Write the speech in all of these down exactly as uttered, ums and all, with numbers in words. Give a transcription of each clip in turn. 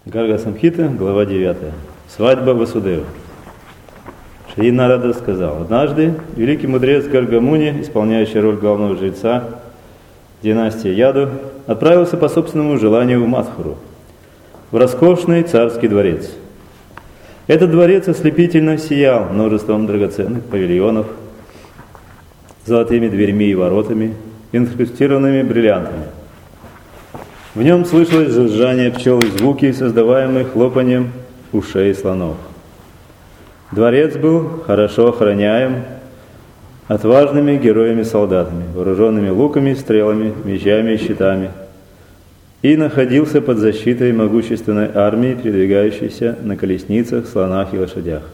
Гарга Самхита, глава девятая. Свадьба Васудевы. Шри Нарада сказал: однажды великий мудрец Гаргамуни, исполняющий роль главного жреца династии Яду, отправился по собственному желанию в Мадхуру, в роскошный царский дворец. Этот дворец ослепительно сиял множеством драгоценных павильонов, золотыми дверьми и воротами, инкрустированными бриллиантами. В нем слышалось жужжание пчел и звуки, создаваемые хлопанием ушей слонов. Дворец был хорошо охраняем отважными героями-солдатами, вооруженными луками, стрелами, мечами и щитами, и находился под защитой могущественной армии, передвигающейся на колесницах, слонах и лошадях.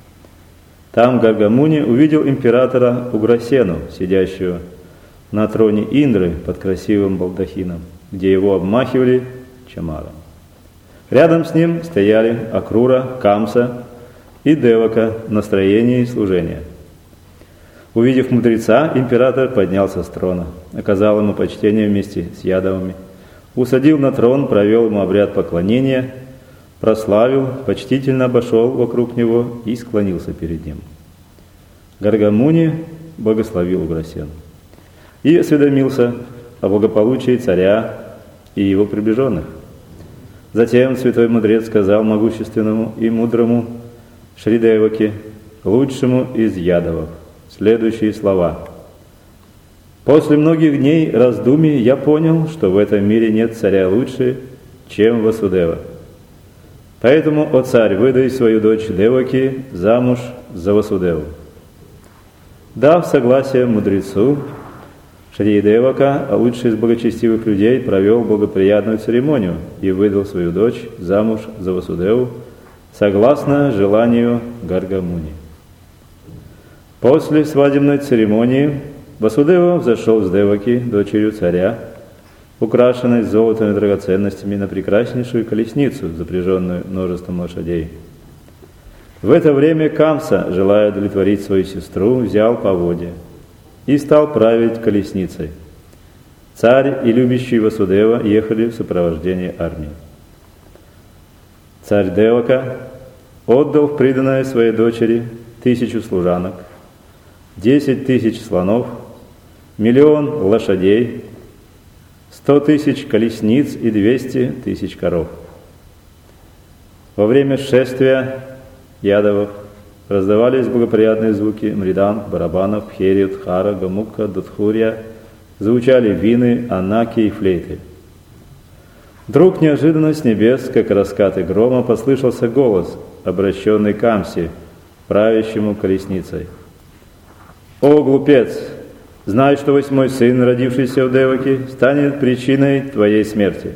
Там Гаргамуни увидел императора Уграсену, сидящего на троне Индры под красивым балдахином, где его обмахивали чамаром. Рядом с ним стояли Акрура, Камса и Девака в настроении служения. Увидев мудреца, император поднялся с трона, оказал ему почтение вместе с Ядавами, усадил на трон, провел ему обряд поклонения, прославил, почтительно обошел вокруг него и склонился перед ним. Гаргамуни благословил Уграсену и осведомился о благополучии царя и его приближенных. Затем святой мудрец сказал могущественному и мудрому Шридеваке, лучшему из ядовов, следующие слова: «После многих дней раздумий я понял, что в этом мире нет царя лучше, чем Васудева. Поэтому, о царь, выдай свою дочь Деваки замуж за Васудеву». Дав согласие мудрецу, Шри Девака, лучший из благочестивых людей, провел благоприятную церемонию и выдал свою дочь замуж за Васудеву согласно желанию Гаргамуни. После свадебной церемонии Васудева взошел с Деваки, дочерью царя, украшенной золотом и драгоценностями, на прекраснейшую колесницу, запряженную множеством лошадей. В это время Камса, желая удовлетворить свою сестру, взял поводья и стал править колесницей. Царь и любящий Васудева ехали в сопровождении армии. Царь Девака отдал в приданое своей дочери тысячу служанок, десять тысяч слонов, миллион лошадей, сто тысяч колесниц и двести тысяч коров. Во время шествия ядовов раздавались благоприятные звуки мриданг, барабанов, хери, дхара, гамукка, дудхурья, звучали вины, анаки и флейты. Вдруг неожиданно с небес, как раскаты грома, послышался голос, обращенный к Камсе, правящему колесницей: «О, глупец! Знай, что восьмой сын, родившийся в Деваке, станет причиной твоей смерти».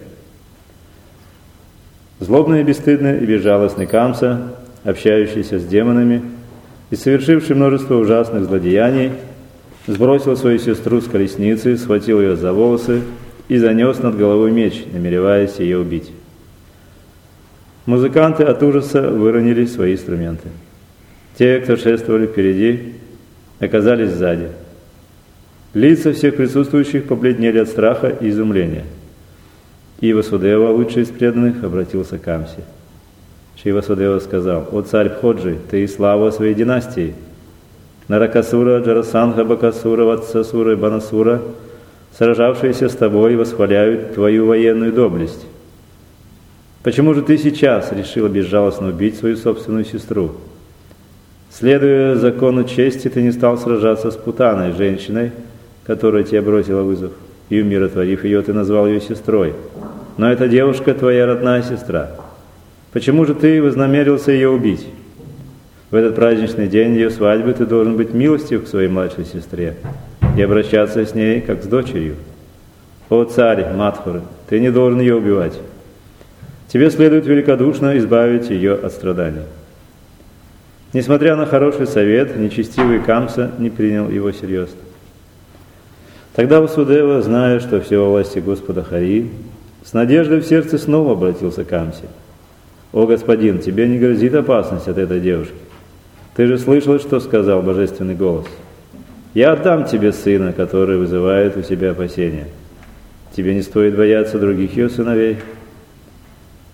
Злобный, бесстыдный и безжалостный Камса, общающийся с демонами и совершивший множество ужасных злодеяний, сбросил свою сестру с колесницы, схватил ее за волосы и занес над головой меч, намереваясь ее убить. Музыканты от ужаса выронили свои инструменты. Те, кто шествовали впереди, оказались сзади. Лица всех присутствующих побледнели от страха и изумления. И Васудева, лучший из преданных, обратился к Камсе. Шри Васудева сказал: «О царь Бходжи, ты и слава своей династии! Наракасура, Джарасандха, Бакасура, Ватсасура и Банасура, сражавшиеся с тобой, восхваляют твою военную доблесть. Почему же ты сейчас решила безжалостно убить свою собственную сестру? Следуя закону чести, ты не стал сражаться с Путаной, женщиной, которая тебе бросила вызов, и, умиротворив ее, ты назвал ее сестрой. Но эта девушка твоя родная сестра. Почему же ты вознамерился ее убить? В этот праздничный день ее свадьбы ты должен быть милостив к своей младшей сестре и обращаться с ней, как с дочерью. О царь Мадхуры, ты не должен ее убивать. Тебе следует великодушно избавить ее от страданий». Несмотря на хороший совет, нечестивый Камса не принял его серьезно. Тогда Васудева, зная, что все во власти Господа Хари, с надеждой в сердце снова обратился к Камсе: «О господин, тебе не грозит опасность от этой девушки. Ты же слышал, что сказал божественный голос: я отдам тебе сына, который вызывает у тебя опасения. Тебе не стоит бояться других ее сыновей.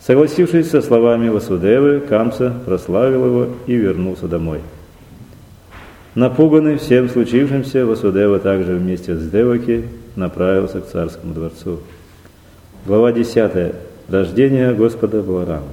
Согласившись со словами Васудевы, Камса прославил его и вернулся домой. Напуганный всем случившимся, Васудева также вместе с Деваки направился к царскому дворцу. Глава десятая. Рождение Господа Баларама.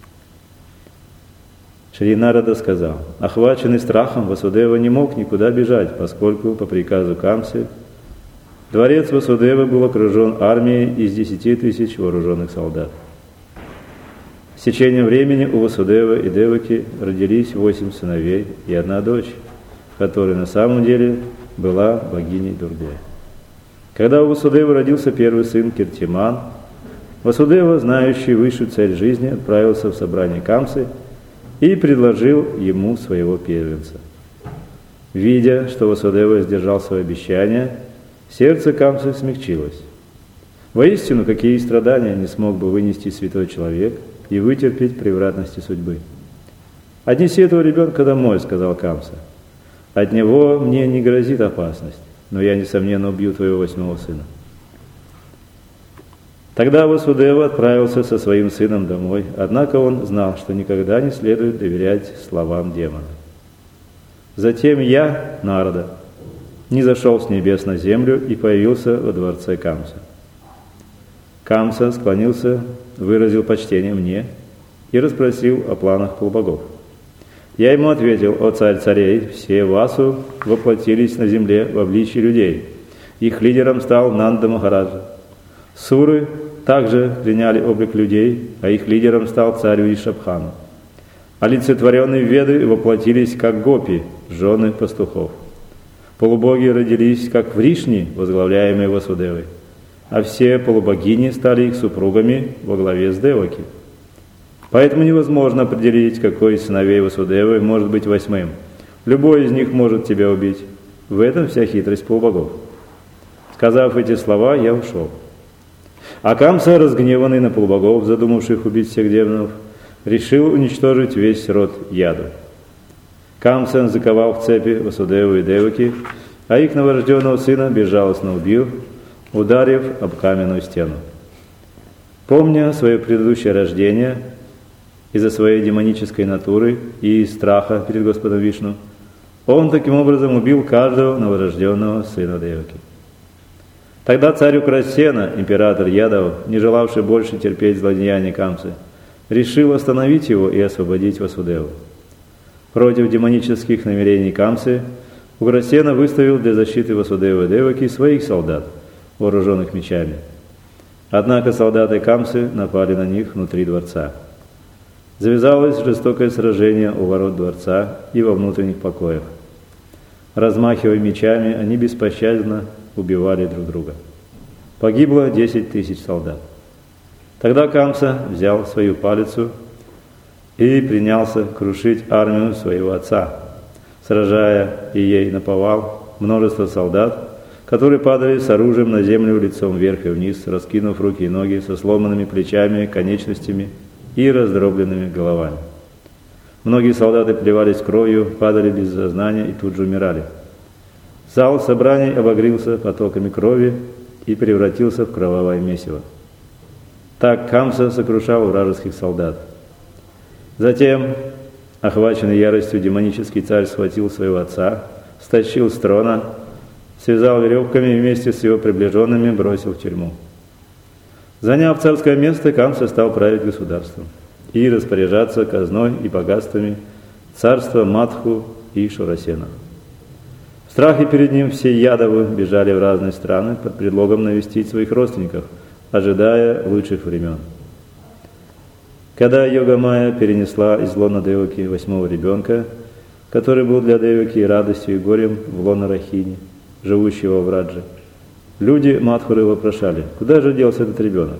Шри Нарада сказал: охваченный страхом, Васудева не мог никуда бежать, поскольку по приказу Камсы дворец Васудевы был окружен армией из десяти тысяч вооруженных солдат. С течением времени у Васудевы и Деваки родились восемь сыновей и одна дочь, которая на самом деле была богиней Дургой. Когда у Васудевы родился первый сын Киртиман, Васудева, знающий высшую цель жизни, отправился в собрание Камсы и предложил ему своего первенца. Видя, что Васудева сдержал свое обещание, сердце Камсы смягчилось. Воистину, какие страдания не смог бы вынести святой человек и вытерпеть превратности судьбы. «Отнеси этого ребенка домой», — сказал Камса. «От него мне не грозит опасность, но я, несомненно, убью твоего восьмого сына». Тогда Васудева отправился со своим сыном домой, однако он знал, что никогда не следует доверять словам демона. Затем я, Нарада, низошел с небес на землю и появился во дворце Камсы. Камса склонился, выразил почтение мне и расспросил о планах полубогов. Я ему ответил: «О царь царей, все Васу воплотились на земле в обличии людей. Их лидером стал Нанда Махараджа. Суры также приняли облик людей, а их лидером стал царь Вришабхану. Олицетворенные Веды воплотились как гопи, жены пастухов. Полубоги родились как Вришни, возглавляемые Васудевой, а все полубогини стали их супругами во главе с Деваки. Поэтому невозможно определить, какой из сыновей Васудевы может быть восьмым. Любой из них может тебя убить. В этом вся хитрость полубогов». Сказав эти слова, я ушел. А Камса, разгневанный на полубогов, задумавших убить всех демонов, решил уничтожить весь род Яду. Камса заковал в цепи Васудеву и Деваки, а их новорожденного сына безжалостно убил, ударив об каменную стену. Помня свое предыдущее рождение, из-за своей демонической натуры и страха перед Господом Вишну, он таким образом убил каждого новорожденного сына Деваки. Тогда царь Уграсена, император Ядов, не желавший больше терпеть злодеяния Камсы, решил остановить его и освободить Васудеву. Против демонических намерений Камсы Уграсена выставил для защиты Васудевы и Деваки своих солдат, вооруженных мечами. Однако солдаты Камсы напали на них внутри дворца. Завязалось жестокое сражение у ворот дворца и во внутренних покоях. Размахивая мечами, они беспощадно убивали друг друга. Погибло десять тысяч солдат. Тогда Камса взял свою палицу и принялся крушить армию своего отца, сражая и ей наповал множество солдат, которые падали с оружием на землю лицом вверх и вниз, раскинув руки и ноги, со сломанными плечами, конечностями и раздробленными головами. Многие солдаты плевались кровью, падали без сознания и тут же умирали. Зал собраний обогрелся потоками крови и превратился в кровавое месиво. Так Камса сокрушал вражеских солдат. Затем, охваченный яростью, демонический царь схватил своего отца, стащил с трона, связал веревками и вместе с его приближенными бросил в тюрьму. Заняв царское место, Камса стал править государством и распоряжаться казной и богатствами царства Мадху и Шурасена. В страхе перед ним все Ядовы бежали в разные страны под предлогом навестить своих родственников, ожидая лучших времен. Когда Йога-майя перенесла из лона Деваки восьмого ребенка, который был для Деваки радостью и горем, в лоно Рахини, живущего в Радже, люди Мадхуры вопрошали: куда же делся этот ребенок?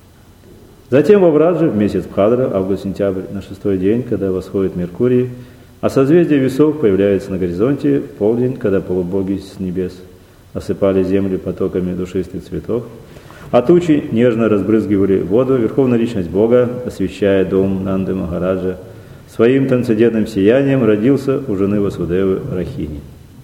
Затем во Врадже в месяц Бхадра, август-сентябрь, на шестой день, когда восходит Меркурий, а созвездие весов появляется на горизонте, в полдень, когда полубоги с небес осыпали землю потоками душистых цветов, а тучи нежно разбрызгивали воду, Верховная Личность Бога, освещая дом Нанды Махараджа, своим трансцендентным сиянием родился у жены Васудевы Рахини.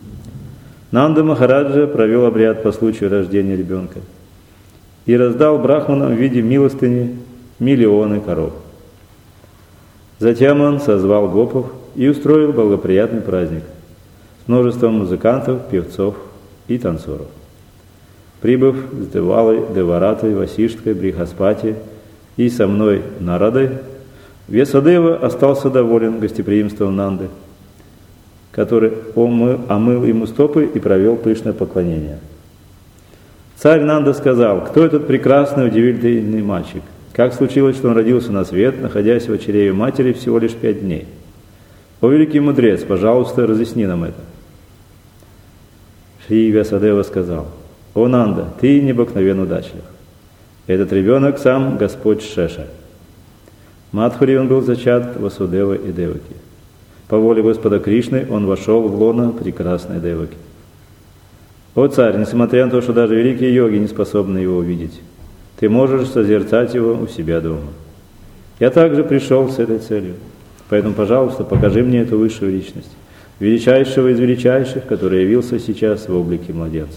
Нанда Махараджа провел обряд по случаю рождения ребенка и раздал брахманам в виде милостыни миллионы коров. Затем он созвал гопов и устроил благоприятный праздник с множеством музыкантов, певцов и танцоров. Прибыв с Девалой, Деваратой, Васишткой, Брихаспати и со мной Нарадой, Вьясадева остался доволен гостеприимством Нанды, который омыл, омыл ему стопы и провел пышное поклонение. Царь Нанда сказал: «Кто этот прекрасный, удивительный мальчик? Как случилось, что он родился на свет, находясь в чреве матери всего лишь пять дней? О, великий мудрец, пожалуйста, разъясни нам это». Шри Вьясадева сказал: «О, Нанда, ты необыкновенно удачлив. Этот ребенок сам Господь Шеша. Мадхури он был зачат Васудева и Деваки. По воле Господа Кришны он вошел в лоно прекрасной Деваки. О, царь, несмотря на то, что даже великие йоги не способны его увидеть, ты можешь созерцать его у себя дома. Я также пришел с этой целью. Поэтому, пожалуйста, покажи мне эту высшую личность, величайшего из величайших, который явился сейчас в облике младенца».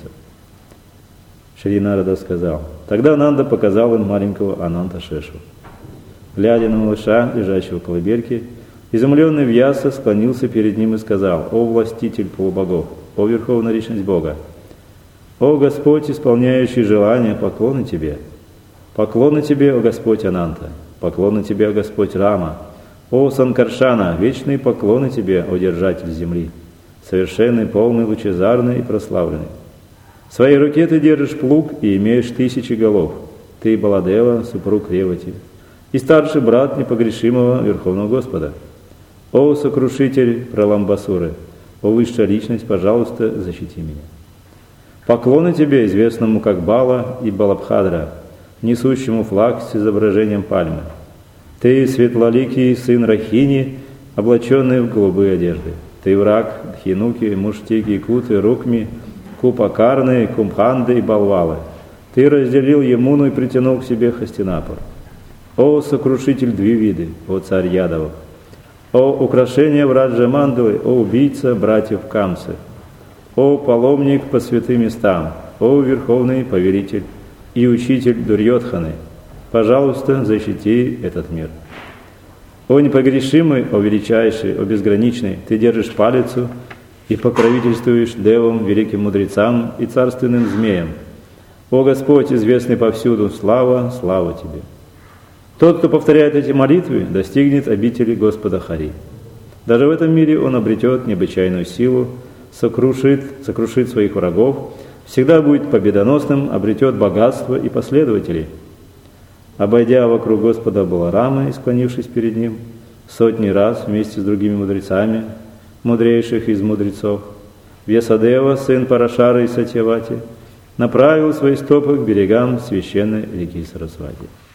Шри Нарада сказал. Тогда Нанда показал им маленького Ананта Шешу. Глядя на малыша, лежащего в колыбельке, изумленный Вьяса склонился перед ним и сказал: «О властитель полубогов, о верховная личность Бога, о Господь, исполняющий желания, поклоны Тебе, поклоны Тебе, о Господь Ананта, поклоны Тебе, о Господь Рама, о Санкаршана, вечные поклоны Тебе, о Держатель земли, совершенный, полный, лучезарный и прославленный. В своей руке Ты держишь плуг и имеешь тысячи голов, Ты Баладева, супруг Ревати, и старший брат непогрешимого Верховного Господа. О сокрушитель Праламбасуры, о высшая личность, пожалуйста, защити меня. Поклоны Тебе, известному как Бала и Балабхадра, несущему флаг с изображением пальмы. Ты светлоликий сын Рахини, облаченный в голубые одежды. Ты враг Дхинуки, Муштики, Куты, Рукми, Купакарны, Кумханды и Балвалы. Ты разделил Ямуну и притянул к себе Хастинапур. О сокрушитель Двивиды, о царь Ядовов, о украшение Враджа Мандалы, о убийца братьев Камсы, о паломник по святым местам, о верховный повелитель и учитель Дурьодханы, пожалуйста, защити этот мир. О непогрешимый, о величайший, о безграничный, ты держишь палицу и покровительствуешь девам, великим мудрецам и царственным змеям. О Господь, известный повсюду, слава, слава Тебе. Тот, кто повторяет эти молитвы, достигнет обители Господа Хари. Даже в этом мире он обретет необычайную силу, сокрушит, сокрушит своих врагов, всегда будет победоносным, обретет богатство и последователей. Обойдя вокруг Господа Баларама и склонившись перед ним сотни раз вместе с другими мудрецами, мудрейших из мудрецов, Вьясадева, сын Парашары и Сатьявати, направил свои стопы к берегам священной реки Сарасвати.